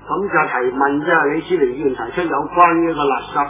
咁就提問即係李思廉議員提出有關呢個垃圾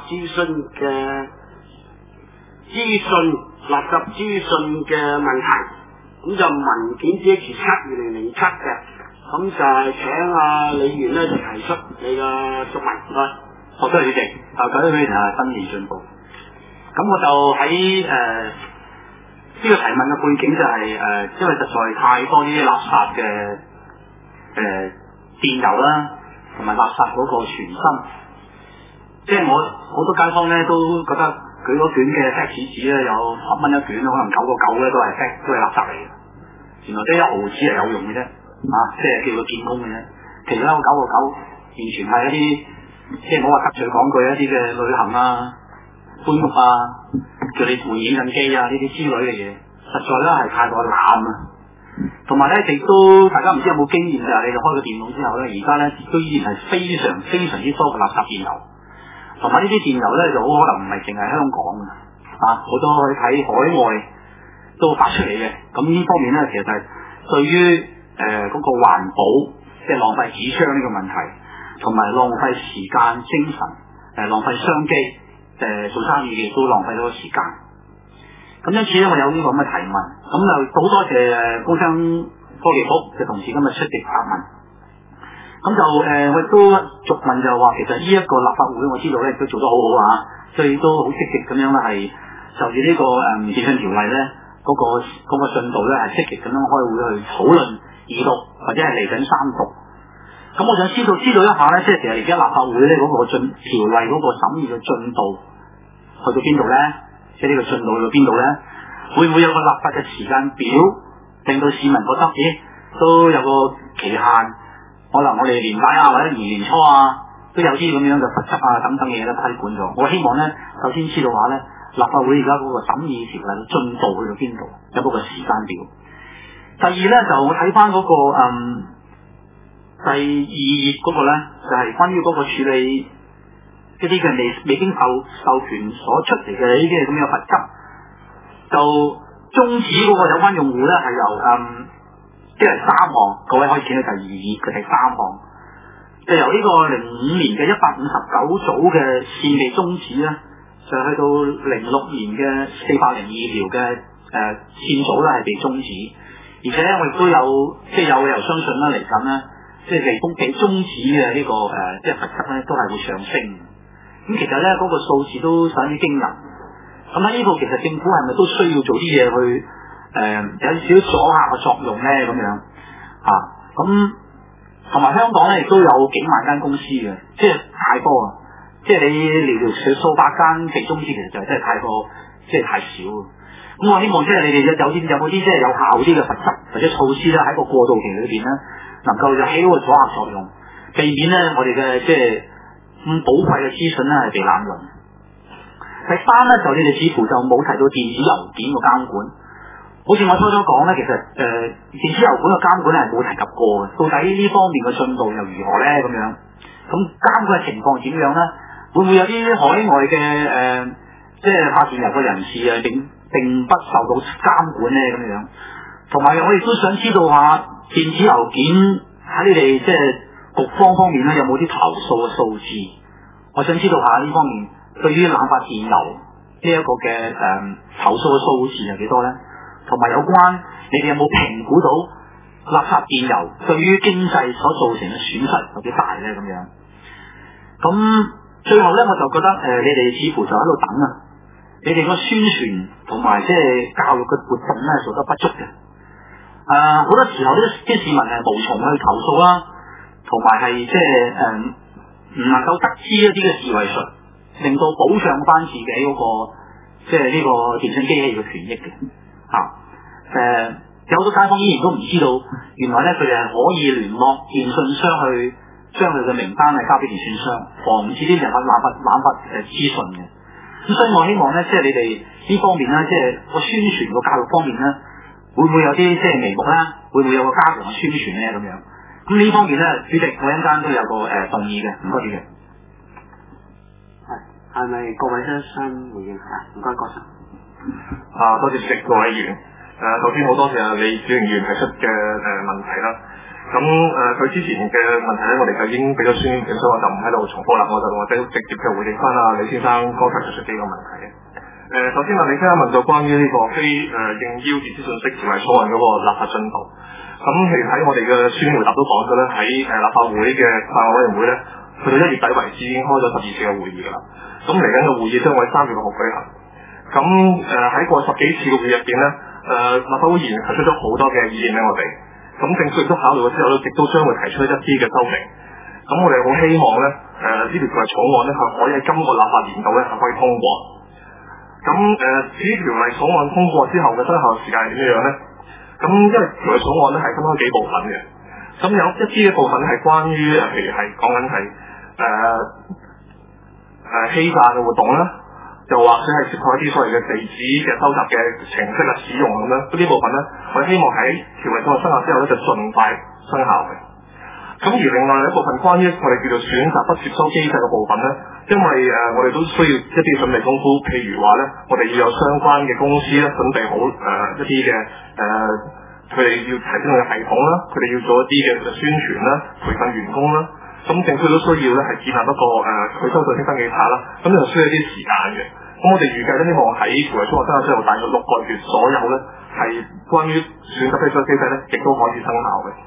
垃圾資訊嘅問題，咁就文件 DH7/2007嘅，咁就係請阿李議員咧就提出你嘅質問，唔該。 好，多謝主席。各位議員啊，新年進步。咁我就喺呢個提問嘅背景就係因為實在太多呢啲垃圾嘅電郵啦，同埋垃圾嗰個傳真，即係我好多街坊咧都覺得佢嗰卷嘅 fax 紙咧有10蚊一卷，可能9.9咧都係垃圾嚟嘅，原來得1毫紙係有用嘅啫，即係叫佢見工嘅啫，其他嗰9.9完全係一啲即係冇話得罪講句一啲嘅旅行啊、搬屋啊、叫你換影印機啊呢啲之類嘅嘢，實在咧係太過濫啊！同埋咧，亦都大家唔知有冇經驗就係你哋開個電腦之後咧，而家咧都依然係非常之多嘅垃圾電郵，同埋呢啲電郵咧就好可能唔係淨係香港嘅，好多去睇海外都發出嚟嘅。咁呢方面咧，其實係對於嗰個環保，即係浪費紙張呢個問題，同埋浪費時間、精神，浪費商機，做生意嘅都浪費咗時間。咁因此咧，我有呢個咁嘅提問，咁就好多謝工商科技局嘅同事今日出席答問。咁就我亦都逐問就話，其實呢一個立法會我知道咧都做得好好啊，所以都好積極咁樣咧係就住呢個電訊條例咧嗰個進度咧係積極咁樣開會去討論二讀或者係嚟緊三讀。咁我想知道一下咧，即係其實而家立法會咧嗰個條例嗰個審議嘅進度去到邊度咧？即係呢個進度去到邊度咧？會唔會有個立法嘅時間表，令到市民覺得，都有個期限？可能我哋年底啊，或者年初啊，都有啲咁樣嘅罰則啊等等嘅嘢咧規管咗。我希望咧，首先知道話咧，立法會而家嗰個審議條例嘅進度去到邊度，有冇個時間表？第二咧，就我睇翻嗰個第2頁嗰個咧，就係關於嗰個處理一啲嘅未經授權所出嚟嘅呢啲咁嘅罰則，就終止嗰個有關用戶咧係由即係3項，各位可以見到第2頁嘅第3項，就由呢個05年嘅159組嘅線被終止咧，就去到06年嘅402條嘅線組咧係被終止，而且我亦都有即係有理由相信啦嚟緊咧，即係被終止嘅呢個即係罰則咧都係會上升。咁其實咧嗰個數字都相當之驚人。咁喺呢度其實政府係咪都需要做啲嘢去有少少阻嚇嘅作用咧咁樣咁同埋香港咧亦都有幾萬間公司嘅，即係太多啊！即係你寥數百間被終止，其實就真係太過，即係太少。咁我希望即係你哋有冇啲即係有效啲嘅罰則或者措施咧，喺個過渡期裏邊咧，能夠就起到個阻嚇作用，避免咧我哋嘅即係咁寶貴嘅資訊咧係被濫用。第3咧就你哋似乎就冇提到電子郵件個監管，好似我初講咧，其實電子郵件嘅監管咧係冇提及過嘅，到底呢方面嘅進度又如何咧咁樣？咁監管嘅情況點樣咧？會唔會有啲海外嘅即係發電郵嘅人士並不受到監管咧咁樣？同埋我亦都想知道下電子郵件喺你哋即係局方面咧有冇啲投訴嘅數字？我想知道下呢方面對於濫發電郵呢一個嘅投訴嘅數字係幾多咧？同埋有關你哋有冇評估到垃圾電郵對於經濟所造成嘅損失有幾大咧咁樣？咁最後咧我就覺得你哋似乎就喺度等啊，你哋個宣傳同埋即係教育嘅活動咧做得不足嘅。好多時候啲市民係無從去投訴啦，同埋係即係唔能夠得知一啲嘅自衛術，令到保障翻自己嗰個即係呢個電信機器嘅權益嘅。有好多街坊依然都唔知道，原來咧佢哋係可以聯絡電信商去將佢嘅名單係交俾電信商，防止啲人濫發資訊嘅。咁所以我希望咧，即係你哋呢方面咧，即係個宣傳個教育方面咧，會唔會有啲即係眉目咧？會唔會有個加強嘅宣傳咧？咁樣咁呢方面咧，主席我一陣間都有個動議嘅，唔該主席。 係咪各位先生回應下？唔該，郭生。 多謝主席各位議員。首先好多謝李小龍議員提出嘅問題啦。 咁佢之前嘅問題咧，我哋就已經俾咗書面，所以我就唔喺度重複啦，我就直接嘅回應翻李先生剛才提出幾個問題嘅。首先李先生問到關於呢個非應邀電子信息條例草案嗰個立法進度，咁其實喺我哋嘅書面回答都講咗咧，喺立法會嘅法案委員會咧，去到1月底為止已經開咗12次嘅會議㗎啦。咁嚟緊嘅會議將會喺3月6號舉行。咁喺過10幾次嘅會議入邊咧，立法會議員提出咗好多嘅意見俾我哋。咁政府亦都考慮咗之後咧，亦都將會提出一啲嘅修訂。咁我哋好希望咧，呢條條例草案咧係可以喺今個立法年度咧係可以通過。咁至於條例草案通過之後嘅生效時間係點樣咧？咁因為條例草案咧係分開幾部分嘅。咁有一啲嘅部分係關於譬如係講緊係欺詐嘅活動啦，又或者係涉及一啲所謂嘅地址嘅收集嘅程式啊使用咁樣，呢部分咧，我哋希望喺條例草案生效之後咧就盡快生效嘅。咁而另外一部分關於我哋叫做選擇不接收機制嘅部分咧，因為我哋都需要一啲準備功夫，譬如話咧，我哋要有相關嘅公司咧準備好一啲嘅佢哋要提升佢嘅系統啦，佢哋要做一啲嘅宣傳啦、培訓員工啦。咁政府都需要咧係建立一個佢收信息登記冊啦，咁就需要一啲時間嘅。咁我哋預計咧希望喺條例草案生效之後大約6個月左右咧，係關於選擇不接收機制咧，亦都可以生效嘅。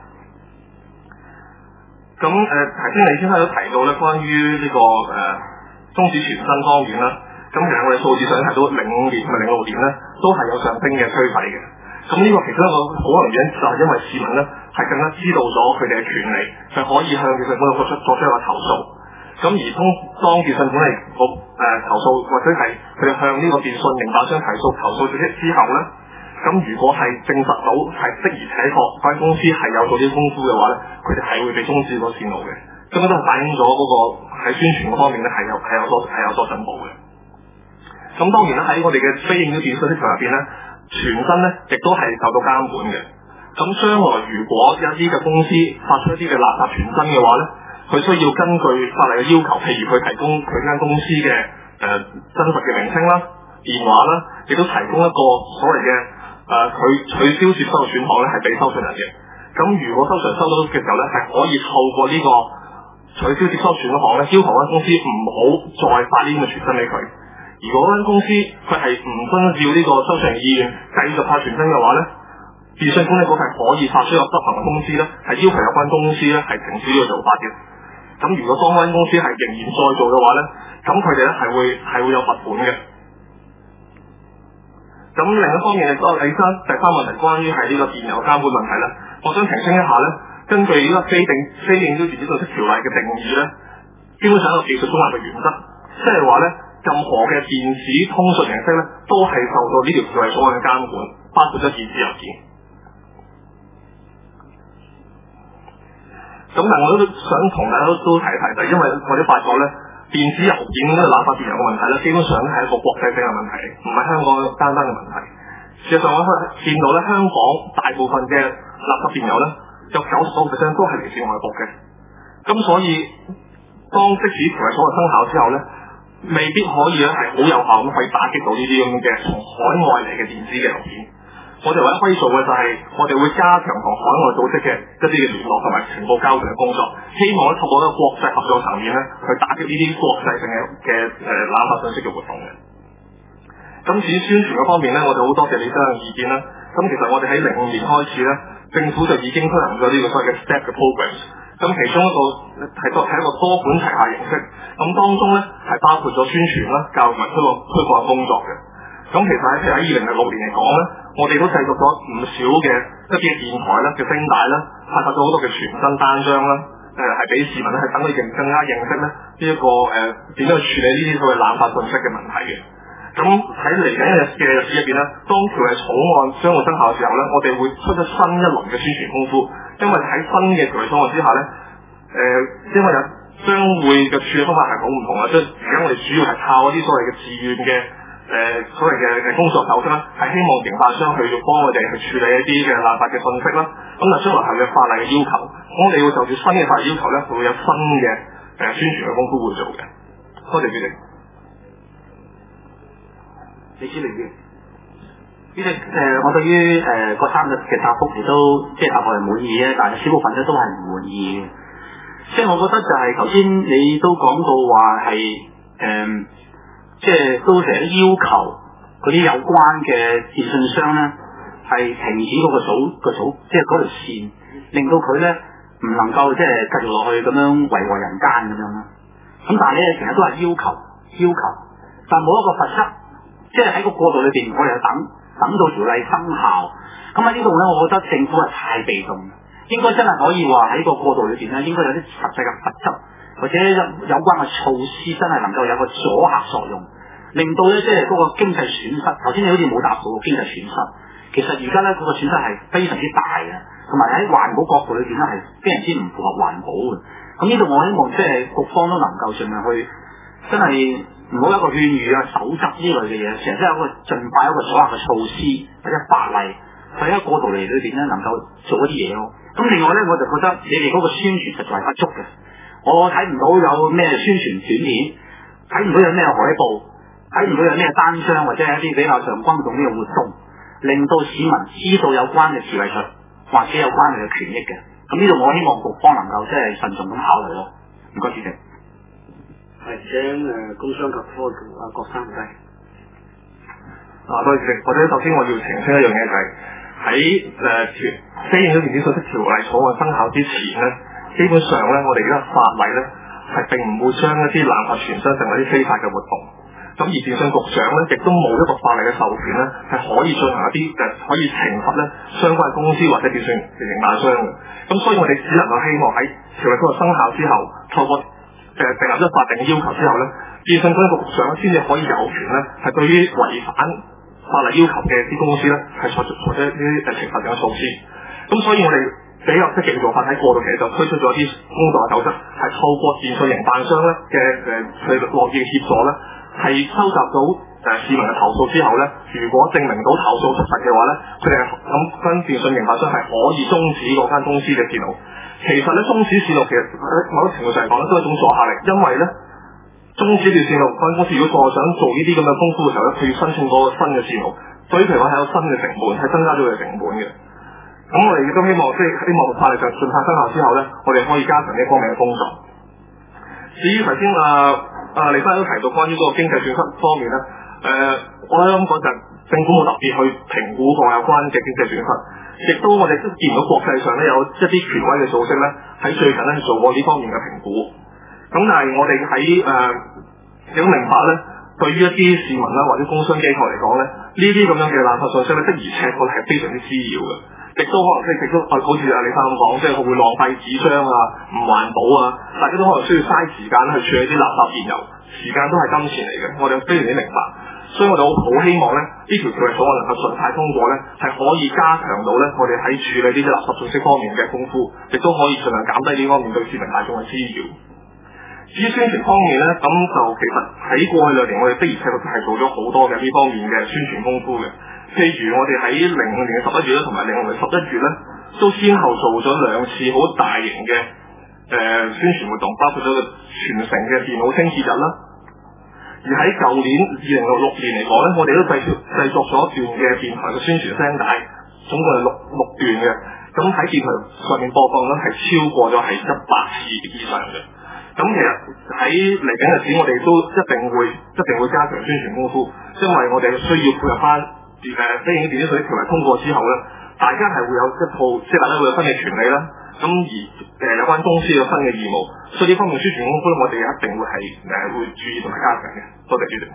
咁頭先李先生都提到咧，關於呢個終止傳真方面啦，咁其實我哋數字上提到05年同埋06年咧，都係有上升嘅趨勢嘅。咁呢個其中一個好可能原因就係因為市民咧係更加知道咗佢哋嘅權利，係可以向電信管理局作出一個投訴。咁而當電信管理局投訴或者係佢哋向呢個電信營辦商投訴咗之後咧，咁如果係證實到係的而且確嗰間公司係有做啲功夫嘅話咧，佢哋係會被終止個線路嘅。咁都係反映咗嗰個喺宣傳嗰方面咧係有所進步嘅。咁當然啦，喺我哋嘅非應邀電訊市場入邊咧，傳真咧亦都係受到監管嘅。咁將來如果有一啲嘅公司發出一啲嘅垃圾傳真嘅話咧，佢需要根據法例嘅要求，譬如佢提供佢間公司嘅真實嘅名稱啦、電話啦，亦都提供一個所謂嘅佢取消接收嘅選項咧，係俾收信人嘅。咁如果收信人收到嘅時候咧，係可以透過呢個取消接收選項咧，要求間公司唔好再發呢啲嘅傳真俾佢。如果間公司佢係唔遵照呢個收信人意願繼續發傳真嘅話咧，電信管理局係可以發出一個執行嘅通知咧，係要求有關公司咧係停止呢個做法嘅。咁如果當間公司係仍然再做嘅話咧，咁佢哋咧係會有罰款嘅。咁另一方面亦都第三問題，關於係呢個電郵監管問題咧，我想澄清一下咧，根據呢個非應邀電子信息條例嘅定義咧，基本上一個技術中立嘅原則，即係話咧，任何嘅電子通訊形式咧，都係受到呢條條例草案嘅監管，包括咗電子郵件。咁但係我都想同大家都提提，就因為我哋發覺咧，電子郵件呢個濫發電郵嘅問題咧，基本上咧係一個國際性嘅問題，唔係香港單單嘅問題。事實上我見到咧，香港大部分嘅垃圾電郵咧，有99%都係嚟自外國嘅。咁所以當即使條例草案生效之後咧，未必可以咧係好有效咁可以打擊到呢啲咁嘅從海外嚟嘅電子嘅郵件。我哋唯一可以做嘅就係我哋會加強同海外組織嘅一啲嘅聯絡同埋情報交換嘅工作，希望咧透過一個國際合作層面咧去打擊呢啲國際性嘅濫發信息嘅活動嘅。咁至於宣傳嘅方面咧，我哋好多謝李生嘅意見啦。咁其實我哋喺05年開始咧，政府就已經推行咗呢個所謂嘅 STEP 嘅 program。咁其中一個係一個多管齊下形式，咁當中咧係包括咗宣傳啦、教育同埋推廣工作嘅。咁其實喺2006年嚟講咧，我哋都製作咗唔少嘅一啲電台啦嘅聲帶啦，發發咗好多嘅傳真單張啦，係俾市民咧係等佢更加認識咧呢一個點樣去處理呢啲所謂濫發信息嘅問題嘅。咁喺嚟緊嘅日子入邊咧，當條例草案將會生效嘅時候咧，我哋會出咗新一輪嘅宣傳功夫，因為喺新嘅條例草案之下咧，因為將會嘅處理方法係好唔同啦，即係而家我哋主要係靠一啲所謂嘅自願嘅所謂嘅工作手冊啦，係希望營辦商去幫我哋去處理一啲嘅濫發嘅信息啦。咁但將來係嘅法例嘅要求，我哋會就住新嘅法例要求咧，會有新嘅宣傳嘅功夫會做嘅。多謝主席。 李思玲嘅。 呢隻我對於郭生嘅答覆亦都即係答覆係滿意嘅，但係小部分咧都係唔滿意嘅。即係我覺得就係頭先你都講到話係即係都成日要求嗰啲有關嘅電信商咧係停止嗰個組即係嗰條線，令到佢咧唔能夠即係繼續落去咁樣為禍人間咁樣啦。咁但係咧成日都係要求，但冇一個罰則，即係喺個過渡裏邊，我哋等到條例生效。咁喺呢度咧，我覺得政府係太被動，應該真係可以話喺個過渡裏邊咧，應該有啲實際嘅罰則，或者有關嘅措施，真係能夠有個阻嚇作用，令到咧即係嗰個經濟損失。頭先你好似冇答到經濟損失，其實而家咧嗰個損失係非常之大嘅，同埋喺環保角度裏邊咧係非常之唔符合環保嘅。咁呢度我希望即係局方都能夠盡量去，真係唔好一個勸喻啊、守則呢類嘅嘢，成日都有一個盡快有一個阻嚇嘅措施或者法例，喺一個過渡嚟裏邊咧能夠做一啲嘢咯。咁另外咧，我就覺得你哋嗰個宣傳實在係不足嘅，我睇唔到有咩宣傳短片，睇唔到有咩海報，睇唔到有咩單張或者係一啲比較上轟動呢個活動，令到市民知道有關嘅自衛術或者有關嘅權益嘅。咁呢度我希望局方能夠即係慎重咁考慮咯。唔該，主席。 係請工商及科技郭生唔該。 多謝主席。或者首先我要澄清一樣嘢就係喺非影咗電子信息條例草案生效之前咧，基本上咧我哋而家法例咧係並唔會將一啲濫發傳真成為啲非法嘅活動。咁而電信局長咧亦都冇一個法例嘅授權咧，係可以進行一啲可以懲罰咧相關公司或者電信營辦商嘅。咁所以我哋只能夠希望喺條例生效之後，透過訂立咗法定嘅要求之後咧，電信局局長先至可以有權咧係對於違反法例要求嘅啲公司咧係採取一啲懲罰性嘅措施。咁所以我哋比較積極嘅做法喺過渡期就推出咗啲工作嘅守則，係透過電信營辦商咧嘅佢樂意協助咧。係收集到市民嘅投訴之後咧，如果證明到投訴屬實嘅話咧，佢哋咁跟電信營辦商係可以終止嗰間公司嘅線路。其實咧終止線路其實某個程度上嚟講咧都係一種阻嚇力，因為咧終止條線路，間公司如果再想做呢啲咁嘅功夫嘅時候咧，佢要申請嗰個新嘅線路，所以譬如話係有新嘅成本，係增加咗佢嘅成本嘅。咁我哋亦都希望希望法例上盡快生效之後咧，我哋可以加強呢方面嘅工作。至於頭先李生都提到關於嗰個經濟損失方面咧，我喺香港就政府冇特別去評估過有關嘅經濟損失，亦都我哋都見唔到國際上咧有一啲權威嘅組織咧喺最近咧做過呢方面嘅評估。咁但係我哋喺亦都明白咧，對於一啲市民啦或者工商機構嚟講咧，呢啲咁樣嘅濫發信息咧，的而且確係非常之滋擾嘅。亦都可能亦都好似李生咁講，即係會浪費紙張啊，唔環保啊，大家都可能需要嘥時間去處理啲垃圾燃油，時間都係金錢嚟嘅，我哋非常之明白。所以我哋好希望咧，呢條條例草案能夠盡快通過咧，係可以加強到咧我哋喺處理呢啲垃圾信息方面嘅功夫，亦都可以盡量減低呢方面對市民大眾嘅滋擾。至於宣傳方面咧，咁就其實喺過去2年，我哋的而且確係做咗好多嘅呢方面嘅宣傳功夫嘅。譬如我哋喺05年嘅11月咧，同埋06年11月咧，都先後做咗2次好大型嘅宣傳活動，包括咗全城嘅電腦清潔日啦。而喺舊年2006年嚟講咧，我哋都製作咗一段嘅電台嘅宣傳聲帶，總共係六段嘅。咁喺電台上面播放咧係超過咗係100次以上嘅。咁其實喺嚟緊日子，我哋都一定會加強宣傳功夫，因為我哋需要配合翻非影電子信息條例通過之後咧，大家係會有一套即係大家會有新嘅權利啦。咁而有關公司有新嘅義務，所以呢方面宣傳功夫我哋一定會係會注意同埋加強嘅。多謝主席。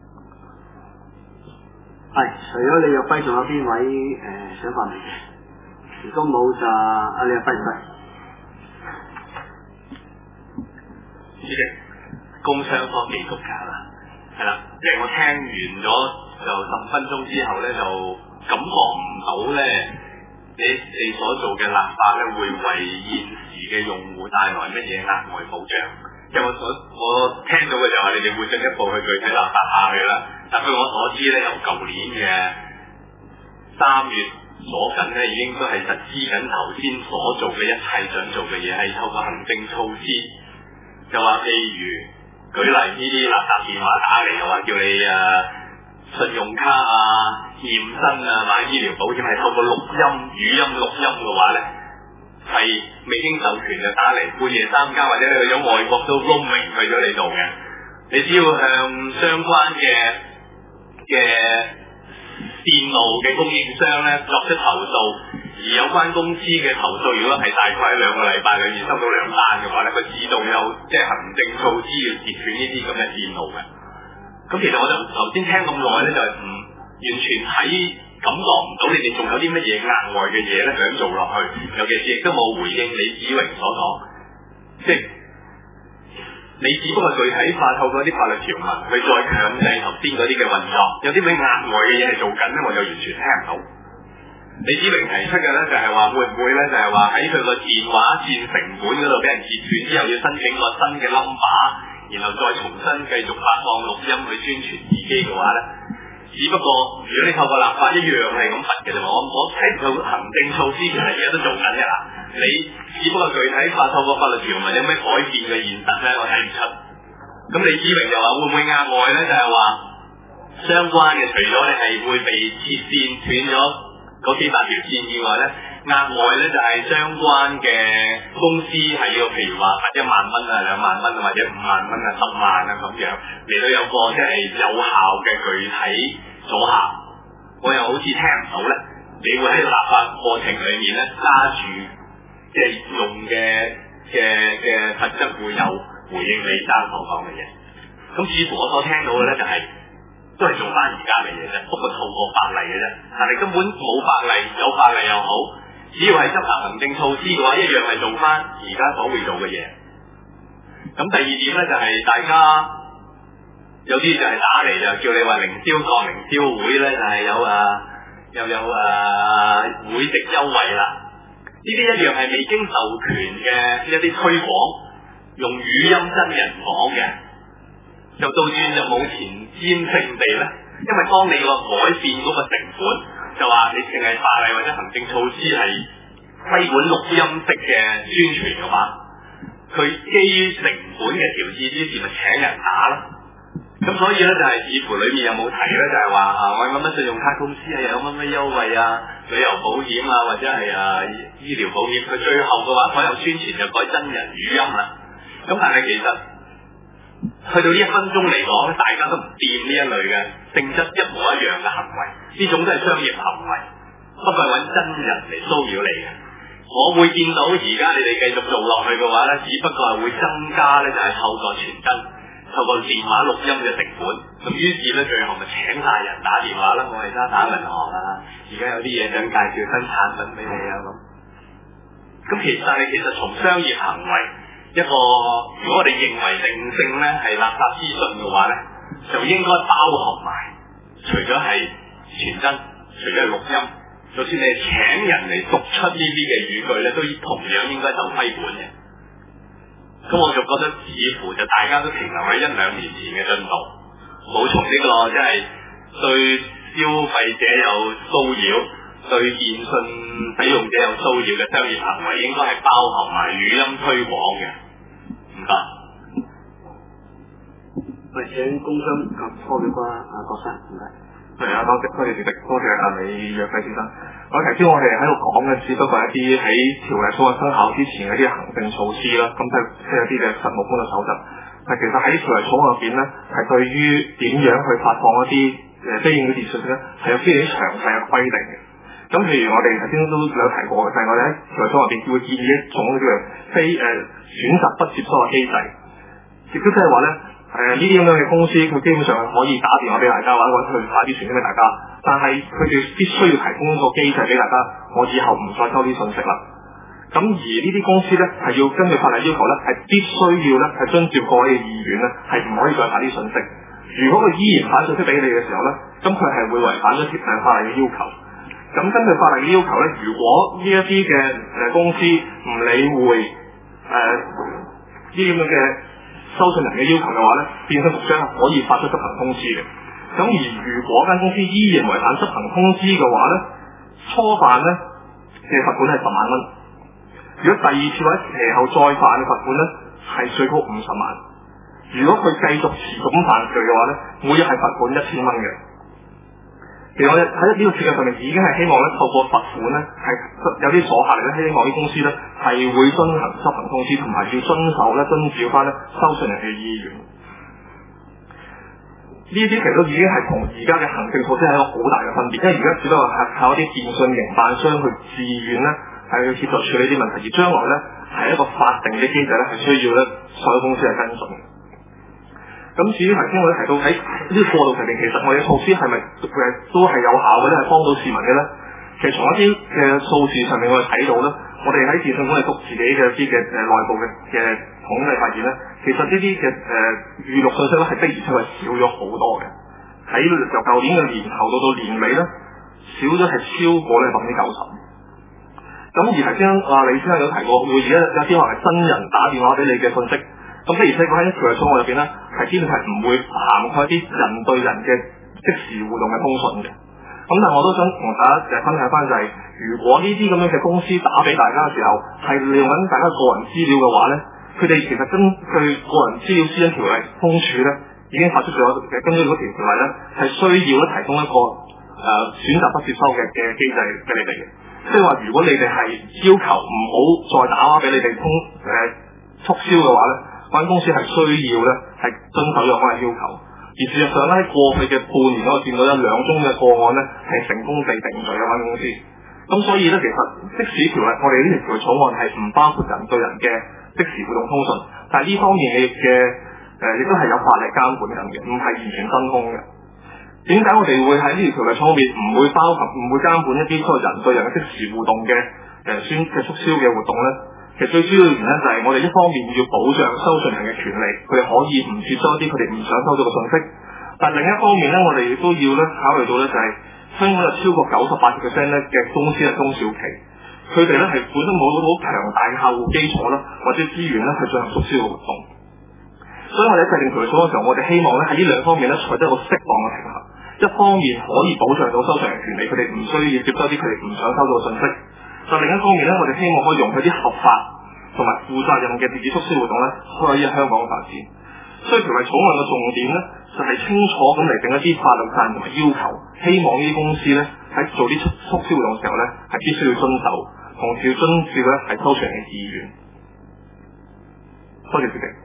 係，除咗李若輝，仲有邊位想發言嘅？如果冇就李若輝唔該。 主席，工商科技局㗎啦，係啦，即係我聽完咗就10分鐘之後咧，就感覺唔到咧，你所做嘅立法咧會為現時嘅用戶帶來乜嘢額外保障？因為我聽到嘅就係你哋會進一步去具體立法下去啦。但據我所知咧，由舊年嘅3月所緊咧，已經都係實施緊頭先所做嘅一切想做嘅嘢，係透過行政措施。就話譬如舉例呢啲垃圾電話打嚟，又話叫你信用卡啊、驗身啊、買醫療保險係透過語音錄音嘅話咧，係未經授權就打嚟半夜3更或者你去咗外國都 roaming 去咗你度嘅，你只要向相關嘅電路嘅供應商咧作出投訴，而有關公司嘅投訴如果係大概喺2個禮拜裏面收到2單嘅話咧，佢自動有即係行政措施要截斷呢啲咁嘅電路嘅。咁其實我就頭先聽咁耐咧，就係完全感覺唔到你哋仲有啲乜嘢額外嘅嘢咧想做落去，尤其是亦都冇回應李子榮所講，即係你只不過具體化透過啲法律條文去再強制頭先嗰啲嘅運作，有啲咩額外嘅嘢係做緊咧，我就完全聽唔到。李子榮提出嘅咧就係話會唔會咧就係話喺佢個電話線成本嗰度俾人截斷之後，要申請個新嘅 number， 然後再重新繼續發放錄音去宣傳自己嘅話咧，只不過如果你透過立法一樣係咁罰嘅啫嘛，我睇唔到行政措施其實而家都做緊嘅啦。你只不過具體化透過法律條文有咩改變嘅現實咧，我睇唔出。咁李子榮就話會唔會額外咧就係話相關嘅，除咗你係會被切線斷咗嗰幾百條線以外咧，額外咧就係相關嘅公司係要譬如話罰1萬蚊啊、2萬蚊啊或者5萬蚊啊、10萬啊咁樣嚟到有個即係有效嘅具體阻嚇。我又好似聽唔到咧，你會喺立法過程裏面咧揸住即係用嘅罰則會有回應你而家所講嘅嘢。咁似乎我所聽到嘅咧就係都係做翻而家嘅嘢啫，不過透過法例嘅啫。但係根本冇法例，有法例又好，只要係執行行政措施嘅話，一樣係做翻而家所會做嘅嘢。咁第二點咧就係大家有啲就係打嚟就叫你話零銷會咧就係又有會籍優惠啦。呢啲一樣係未經授權嘅一啲推廣，用語音真人講嘅，就倒轉就冇前瞻性地咧。因為當你個改變嗰個成本，就話你淨係法例或者行政措施係規管錄音式嘅宣傳嘅話，佢基於成本嘅調節之前咪請人打咯。咁所以咧就係似乎裏面有冇提咧，就係話我有乜信用卡公司啊，有乜優惠啊，旅遊保險啊，或者係醫療保險，佢最後嘅話所有宣傳就改真人語音啦。咁但係其實去到呢1分鐘嚟講，大家都唔掂呢一類嘅性質一模一樣嘅行為，呢種都係商業行為，不過係揾真人嚟騷擾你嘅。我會見到而家你哋繼續做落去嘅話咧，只不過係會增加咧，就係透過傳真。透過電話錄音嘅成本，咁於是咧最後咪請晒人打電話啦，我而家打銀行啊，而家有啲嘢想介紹新產品俾你啊咁。咁其實從商業行為一個，如果我哋認為定性咧係垃圾資訊嘅話咧，就應該包含埋，除咗係傳真，除咗係錄音，就算你係請人嚟讀出呢啲嘅語句咧，都同樣應該受規管嘅。咁我就覺得似乎就大家都停留喺1-2年前嘅進度，冇從呢個即係對消費者有騷擾、對電信使用者有騷擾嘅商業行為，應該係包含埋語音推廣嘅。唔該。 我哋請工商及科技關郭生，唔該。 係啊，多謝主席，多謝李若輝先生。頭先我哋喺度講嘅，只不過係一啲喺條例草案生效之前嘅一啲行政措施啦，咁即係一啲嘅實務官嘅守則。但其實喺條例草案入邊咧，係對於點樣去發放一啲非應嘅電訊息咧，係有非常之詳細嘅規定嘅。咁譬如我哋頭先都有提過嘅，就係我哋喺條例草案入邊會建議一種叫做選擇不接收嘅機制，亦都即係話咧。呢啲咁樣嘅公司，佢基本上係可以打電話俾大家，或者去發啲傳俾大家，但係佢哋必須要提供一個機制俾大家，我以後唔再收啲信息啦。咁而呢啲公司咧係要根據法例要求咧，係必須要咧係遵照各位嘅意願咧，係唔可以再發啲信息。如果佢依然發信息俾你嘅時候咧，咁佢係會違反咗法例嘅要求。咁根據法例嘅要求咧，如果呢一啲嘅公司唔理會呢啲咁嘅收信人嘅要求嘅話咧，電信局長係可以發出執行通知嘅。咁而如果間公司依然違反執行通知嘅話咧，初犯咧嘅罰款係10萬蚊。如果第二次或者其後再犯嘅罰款咧，係最高50萬。如果佢繼續持續咁犯罪嘅話咧，每日係罰款1000蚊嘅。 其實我喺呢個設計上面已經係希望咧透過罰款咧係有啲阻嚇力咧，希望啲公司咧係會遵行通知，同埋要遵照翻咧收信人嘅意願。呢啲其實都已經係同而家嘅行政措施係一個好大嘅分別，因為而家只不過係靠一啲電信營辦商去自願咧係去協助處理啲問題，而將來咧係一個法定嘅機制咧係需要咧所有公司係跟進嘅。咁至於頭先我哋提到喺呢個過渡上面，其實我哋嘅措施係咪都係有效嘅咧，係幫到市民嘅咧？其實從一啲嘅數字上面我哋睇到咧，我哋喺電信管理局自己嘅一啲嘅內部嘅統計發現咧，其實呢啲嘅預錄信息咧係的而且確少咗好多嘅。喺由舊年嘅年頭到年尾咧，少咗係超過咧90%。咁而頭先李先生有提過，會而家有啲可能係真人打電話俾你嘅信息。咁的而且確喺條例草案入邊咧，係基本係唔會涵蓋一啲人對人嘅即時互動嘅通訊嘅。咁但係我都想同大家分享翻就係，如果呢啲咁樣嘅公司打俾大家嘅時候，係利用緊大家個人資料嘅話咧，佢哋其實根據個人資料私隱條例公署咧已經發出咗根據嗰條條例咧係需要咧提供一個選擇不接收嘅機制俾你哋嘅。即係話如果你哋係要求唔好再打話俾你哋促銷嘅話咧，嗰間公司係需要咧係遵守咗嗰個要求，而事實上咧喺過去嘅半年我見到有2宗嘅個案咧係成功被定罪嘅間公司。咁所以咧其實即使條例我哋呢條條草案係唔包括人對人嘅即時互動通訊，但係呢方面嘅亦都係有法例監管緊嘅，唔係完全真空嘅。點解我哋會喺呢條條例草案入面唔會監管一啲所謂人對人嘅即時互動嘅促銷嘅活動咧？其實最主要嘅原因就係我哋一方面要保障收信人嘅權利，佢哋可以唔接收一啲佢哋唔想收到嘅信息，但另一方面咧，我哋亦都要咧考慮到咧就係香港有超過98%咧嘅公司係中小企，佢哋咧係本身冇好強大嘅客戶基礎啦，或者資源咧去進行促銷嘅活動，所以我哋喺制定條例草案嘅時候，我哋希望咧喺呢兩方面咧取得一個適當嘅平衡，一方面可以保障到收信人權利，佢哋唔需要接收啲佢哋唔想收到嘅信息。但另一方面咧，我哋希望可以容許啲合法同埋負責任嘅電子促銷活動咧，可以喺香港發展。所以條例草案嘅重點咧，就係清楚咁嚟定一啲法律責任同埋要求，希望呢啲公司咧喺做啲促銷活動嘅時候咧，係必須要遵守，同時要遵照咧係收信人嘅意願。多謝主席。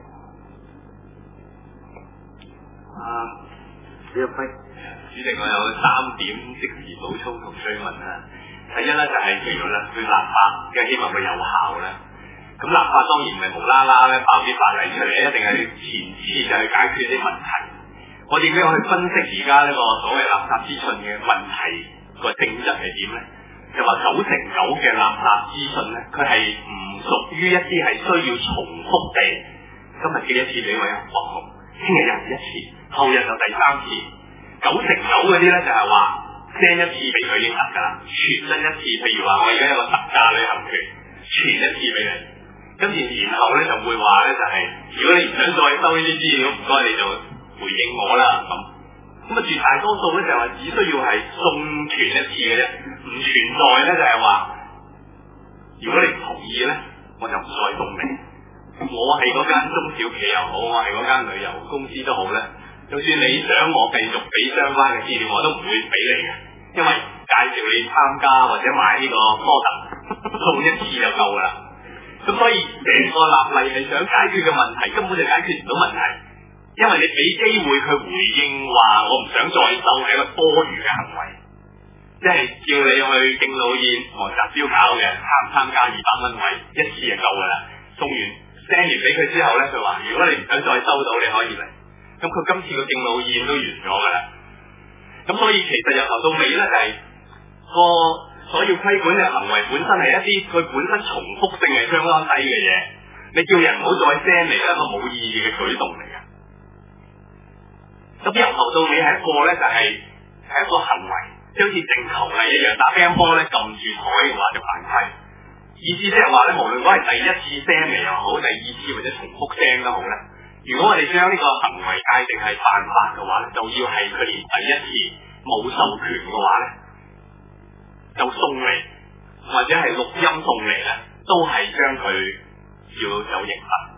李玉輝， 主席，我有3點即時補充同追問啦。第一咧就係譬如咧，佢立法嘅希望佢有效咧。咁立法當然唔係無啦啦咧爆啲法例出嚟，一定係前置就係解決啲問題。我點樣去分析而家呢個所謂垃圾資訊嘅問題個性質係點咧？就話9成9嘅垃圾資訊咧，佢係唔屬於一啲係需要重複地，今日寄一次俾我有報告，聽日又一次，後日就第3次。9成9嗰啲咧就係話send 一次俾佢已經得㗎啦，傳真一次，譬如話我而家有個特價旅行團，傳一次俾你，跟住然後咧就會話咧就係、如果你唔想再收呢啲資料，唔該你就回應我啦咁。咁啊絕大多數咧就係話只需要係送傳一次嘅啫，唔存在咧就係話，如果你唔同意咧，我就唔再送你。我係嗰間中小企又好，我係嗰間旅遊公司都好咧。就算你想我繼續俾相關嘅資料，我都唔會俾你嘅，因為介紹你參加或者買呢個 product 送一次就夠㗎啦。咁所以成個立例係想解決嘅問題，根本就解決唔到問題，因為你俾機會佢回應話我唔想再收係一個多餘嘅行為，即係叫你去敬老宴和集標搞嘅，參加200蚊位一次就夠㗎啦。送完 send 完俾佢之後咧，佢話如果你唔想再收到，你可以嚟。咁佢今次個敬老宴都完咗㗎啦，咁所以其實由頭到尾咧就係個所要規管嘅行為本身係一啲佢本身重複性係相當低嘅嘢，你叫人唔好再 send 嚟，一個冇意義嘅舉動嚟嘅。咁由頭到尾係一個咧就係一個行為，即好似正球例一樣，打乒乓波咧撳住台嘅話就犯規。意思即係話咧，無論嗰係第一次 send 嚟又好，第2次或者重複 send 都好咧。如果我哋將呢個行為界定係犯法嘅話咧，就要係佢連第1次冇授權嘅話咧，就送嚟或者係錄音送嚟咧，都係將佢要有刑罰。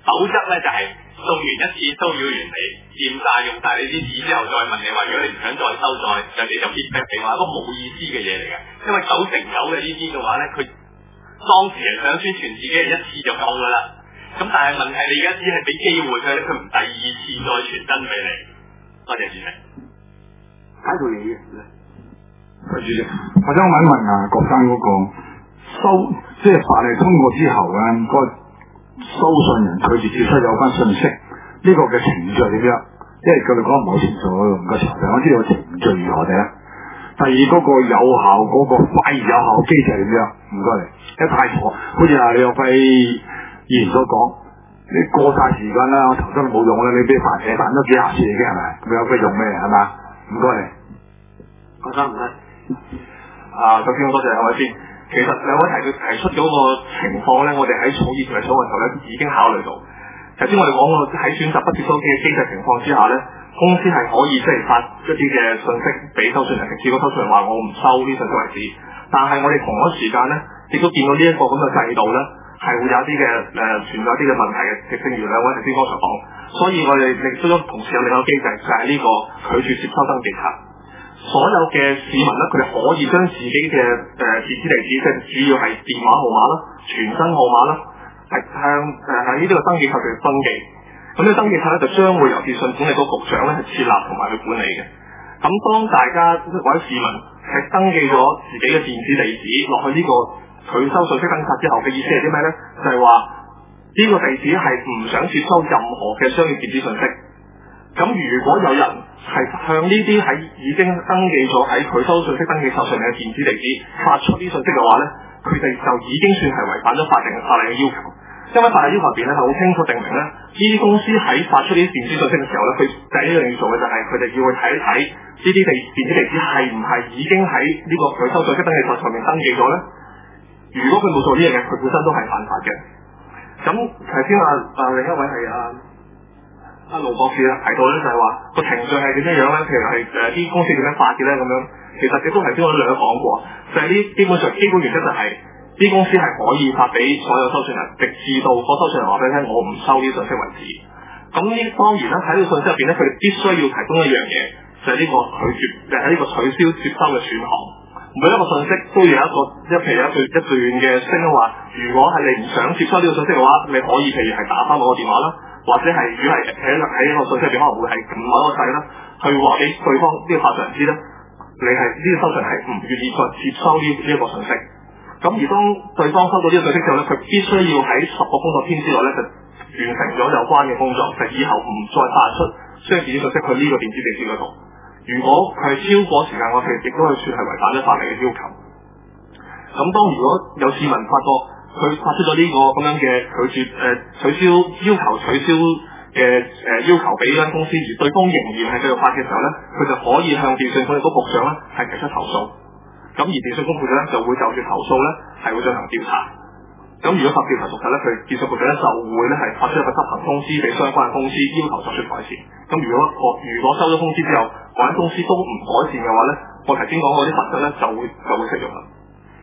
否則咧就係送完一次騷擾完你，佔晒用晒你啲紙之後再問你話，如果你唔想再收再，人哋就 feedback 你話一個冇意思嘅嘢嚟嘅，因為9成9嘅呢啲嘅話咧，佢當時係想宣傳自己係一次就夠噶啦。咁但係問題你而家只係俾機會佢，佢唔第二次再傳真俾你。多謝主席。 睇到你嘅。 主席，我想問一問郭生嗰個即係法例通過之後咧，個收信人拒絕接收有關信息，呢個嘅程序點樣？因為佢哋講唔好清楚，唔該詳細，我知道個程序如何第一。第二嗰個有效嗰個快而有效機制點樣？唔該你，一太錯，好似李耀輝議員所講，你過晒時間啦，我投真都冇用啦，你俾反咗幾廿次已經係咪？咁有咩用咩係嘛？唔該你， 郭生唔該。 首先我多謝兩位先。其實兩位提出嗰個情況咧，我哋喺草擬條例草案嘅時候咧已經考慮到。頭先我哋講過喺選擇不接收機嘅機制情況之下咧，公司係可以即係發一啲嘅信息俾收信人，直至個收信人話我唔收呢信息為止。但係我哋同一時間咧，亦都見到呢一個咁嘅制度咧，係會有一啲嘅存在一啲嘅問題嘅。正如兩位頭先剛才講，所以我哋亦都同時有另一個機制，就係呢個拒絕接收登記冊。所有嘅市民咧，佢哋可以將自己嘅電子地址，即係主要係電話號碼啦、全身號碼啦，係向喺呢個登記冊度登記。咁呢個登記冊咧就將會由電信管理局局長咧係設立同埋去管理嘅。咁當大家或者市民係登記咗自己嘅電子地址落去呢個拒收信息登記冊之後嘅意思係啲咩咧？就係話呢個地址係唔想接收任何嘅商業電子信息。咁如果有人係向呢啲喺已經登記咗喺拒收信息登記冊上面嘅電子地址發出啲信息嘅話咧，佢哋就已經算係違反咗法例嘅要求。因為法例要求入邊咧係好清楚定明咧，呢啲公司喺發出呢啲電子信息嘅時候咧，佢第一樣要做嘅就係佢哋要去睇一睇呢啲電子地址係唔係已經喺呢個拒收信息登記冊上面登記咗咧。如果佢冇做呢樣嘢，佢本身都係犯法嘅。咁頭先另一位係阿盧博士提到咧，就係話個程序係點樣咧？譬如係啲公司點樣發嘅咧咁樣。其實亦都頭先我哋兩講過，就係呢基本上基本原則就係啲公司係可以發俾所有收信人，直至到個收信人話俾你聽，我唔收呢啲信息為止。咁呢當然啦，喺呢個信息入邊咧，佢哋必須要提供一樣嘢，就係呢個拒絕，就係呢個取消接收嘅選項。每一個信息都要有一個譬如一段嘅聲話，如果係你唔想接收呢個信息嘅話，你可以譬如係打翻我個電話啦。或者係如果係喺一個信息入邊可能會係撳某一個掣啦，去話俾對方呢個發信人知咧，你係呢個收信人係唔願意再接收呢一個信息。咁而當對方收到呢個信息之後咧，佢必須要喺10個工作天之內咧就完成咗有關嘅工作，就以後唔再發出商業電子信息去呢個電子地址嗰度。如果佢係超過時間，我哋亦都係算係違反咗法例嘅要求。咁當如果有市民發覺佢發出咗呢個咁樣嘅取消要求取消嘅要求俾間公司，而對方仍然係繼續發嘅時候咧，佢就可以向電信管理局局長咧係提出投訴。咁而電信局局長咧就會就住投訴咧係會進行調查。咁如果發調查屬實咧，佢電信局長咧就會咧係發出一個執行通知俾相關嘅公司，要求作出改善。咁如果收咗通知之後，嗰間公司都唔改善嘅話咧，我頭先講嗰啲罰則咧就會適用啦。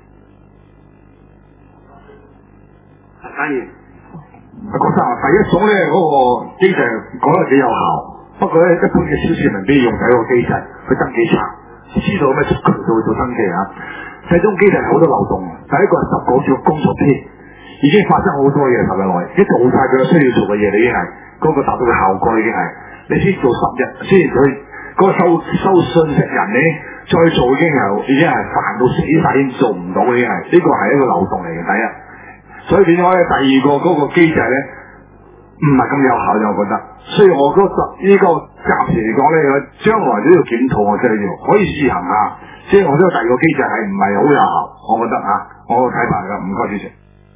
假如郭生第一種咧嗰個機制講得幾有效，不過咧一般嘅小市民必要用第一個機制去登記冊，知道咩渠道去做登記啊。第二種機制係好多漏洞，第一個係10個叫工作天，已經發生好多嘢10日內，一做晒佢需要做嘅嘢，你已經係嗰個達到嘅效果已經係，你先做10日先去嗰個收信息人咧，再做已經係煩到死晒，已經做唔到嘅，已經係呢個係一個漏洞嚟嘅。第一。所以變咗咧，第二個嗰個機制咧，唔係咁有效嘅，我覺得。所以我覺得呢個暫時嚟講咧，將來都要檢討，我真係要可以試行下。即係我覺得第二個機制係唔係好有效，我覺得啊，我個睇法㗎。唔該主席。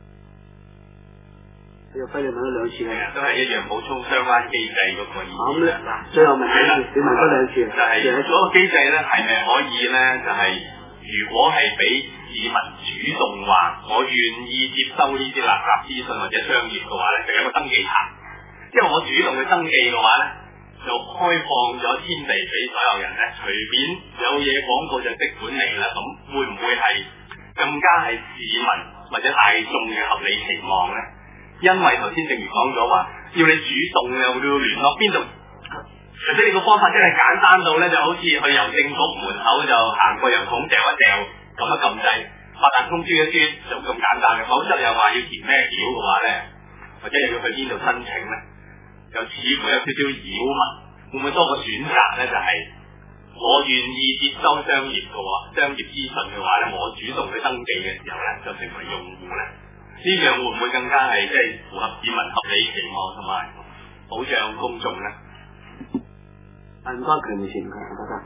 要輝你問咗2次啦， 都係一樣補充相關機制嗰個意思。 嗱，最後問你你問多2次。 就係嗰個機制咧，係咪可以咧？就係如果係俾市民主動話我願意接收呢啲垃圾資訊或者商業嘅話咧，就有一個登記冊。因為我主動去登記嘅話咧，就開放咗天地俾所有人咧，隨便有嘢廣告就即管嚟啦。咁會唔會係更加係市民或者大眾嘅合理期望咧？ 因為頭先正如講咗話，要你主動嘅，要聯絡邊度，除非你個方法真係簡單到咧，就好似去郵政局門口就行過郵筒掉一掉，撳一撳掣，發達通知一啲就咁簡單嘅。否則又話要填咩表嘅話咧，或者又要去邊度申請咧，又似乎有少少擾民。會唔會多個選擇咧？就係、我願意接收商業嘅話，商業資訊嘅話咧，我主動去登記嘅時候咧，就成為用戶咧。呢樣會唔會更加係即係符合市民合理期望同埋保障公眾咧？ 唔該，權利先，唔該。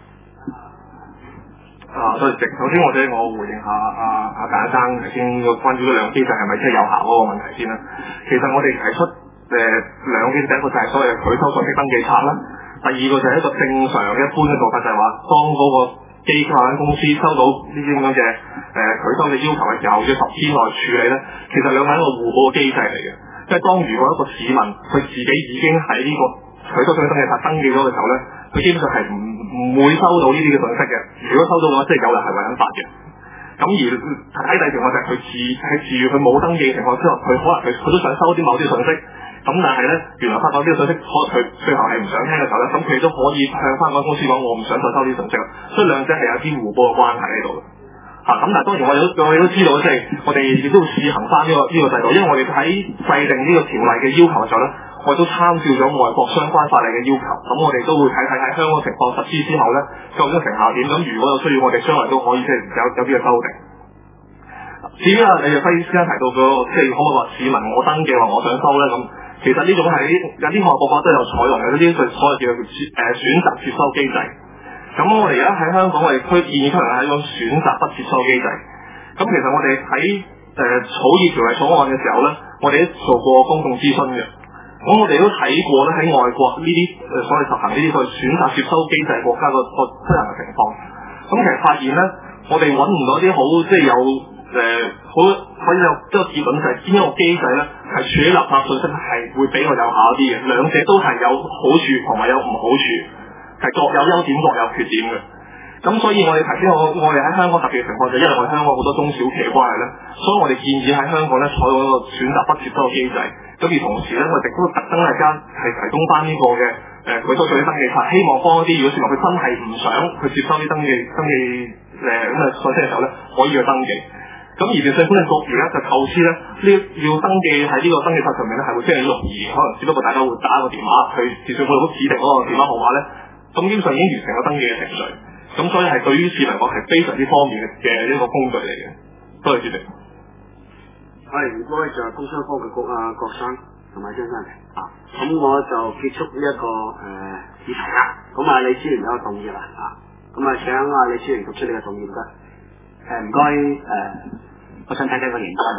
多謝。首先或者我回應下阿簡生頭先關於嗰兩個機制係咪真係有效嗰個問題先啦。其實我哋提出兩個機制，第一個就係所謂嘅拒收信息登記冊啦，第二個就係一個正常一般嘅做法，就係話當嗰個機構或者公司收到呢啲咁樣嘅拒收嘅要求嘅時候，要10天內處理咧，其實兩個係一個互補嘅機制嚟嘅。即係當如果一個市民佢自己已經喺呢個拒收信息登記冊登記咗嘅時候咧，佢基本上係唔會收到呢啲嘅信息嘅。如果收到嘅話，即係有人係違法嘅。咁而喺第二條我就係佢自佢冇登記嘅情況之下，佢可能佢都想收啲某啲信息。咁但係咧，原來發覺呢個信息，可能佢最後係唔想聽嘅時候咧，咁佢都可以向翻間公司講，我唔想再收啲信息啦。所以兩者係有啲互補嘅關係喺度嘅。咁但係當然我哋都知道，即係我哋亦都會試行翻呢個制度，因為我哋喺制定呢個條例嘅要求嘅時候咧，我哋都參照咗外國相關法例嘅要求。咁我哋都會睇喺香港情況實施之後咧，究竟成效點。咁如果有需要，我哋將來都可以即係有啲嘅修訂。至於李若輝先生提到個即係可唔可以話市民我登記話我想收咧咁？其實呢種係有啲外國國家都有採用嘅，呢啲所謂叫選擇接收機制。咁我哋而家喺香港，我哋建議出嚟係一種選擇不接收機制。咁其實我哋喺草擬條例草案嘅時候咧，我哋都做過公眾諮詢嘅。咁我哋都睇過咧喺外國呢啲所謂實行呢啲個選擇接收機制國家個推行嘅情況。咁其實發現咧，我哋揾唔到啲好即係有好可以有一個結論就係邊一個機制咧係處理垃圾信息係會比較有效啲嘅，兩者都係有好處同埋有唔好處，係各有優點各有缺點嘅。咁所以我哋提先我哋喺香港特別嘅情況就因為我哋香港好多中小企嘅關係咧，所以我哋建議喺香港咧採用一個選擇不接收嘅機制。咁而同時咧，我哋都特登係提供翻呢個嘅拒收信息登記冊，希望幫一啲如果市民佢真係唔想去接收啲登記咁嘅信息嘅時候咧，可以去登記。咁而電信管理局而家就構思咧，要登記喺呢個登記冊上面咧，係會非常容易，可能只不過大家會打一個電話去電信管理局指定嗰個電話號碼咧，咁基本上已經完成咗登記嘅程序。咁所以係對於市民嚟講係非常之方便嘅一個工具嚟嘅。多謝主席。 係唔該，就係工商科技局郭生同埋張生嚟咁我就結束呢一個議題啦。咁李思源有個動議啦咁請李思源讀出你嘅動議唔該。 唔該我想睇睇個形式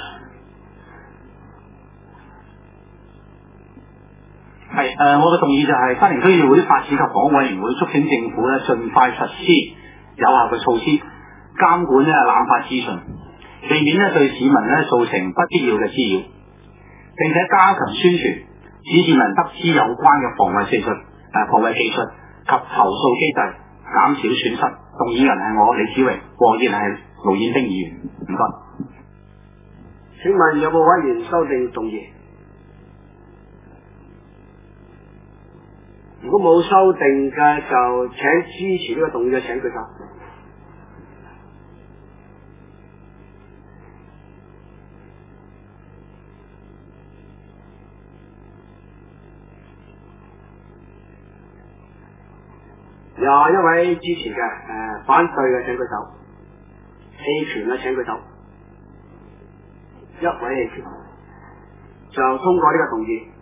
我嘅動議就係沙田區議會發展及房屋委員會促請政府咧盡快實施有效嘅措施，監管濫發資訊，避免對市民造成不必要嘅滋擾，並且加強宣傳，使市民得知有關嘅防衛技術及投訴機制，減少損失。動議人係我李子榮，和議員係盧燕丁議員。唔該。 請問有冇委員修訂動議？如果冇修訂嘅，就請支持呢個動議嘅請舉手。有一位支持嘅，反對嘅請舉手。棄權嘅請舉手。一位棄權，就通過呢個動議。